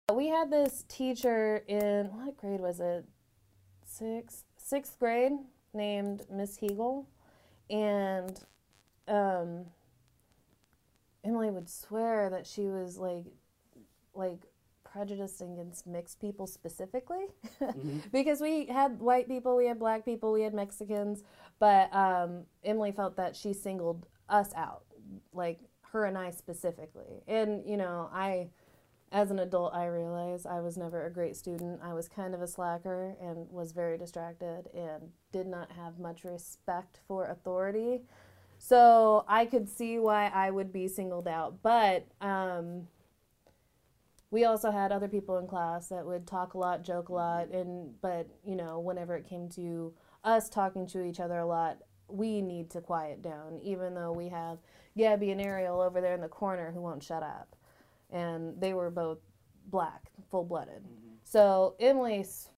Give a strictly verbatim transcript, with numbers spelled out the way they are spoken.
We had this teacher in, what grade was it? Sixth, sixth grade, named Miss Hegel. And um, Emily would swear that she was like, like prejudiced against mixed people specifically. Mm-hmm. Because we had white people, we had black people, we had Mexicans, but um, Emily felt that she singled us out, like her and I specifically. And, you know, I, as an adult, I realized I was never a great student. I was kind of a slacker and was very distracted and did not have much respect for authority. So I could see why I would be singled out. But um, we also had other people in class that would talk a lot, joke a lot, and but you know, whenever it came to us talking to each other a lot, we need to quiet down, even though we have Gabby and Ariel over there in the corner who won't shut up. And they were both black, full blooded. Mm-hmm. So Emily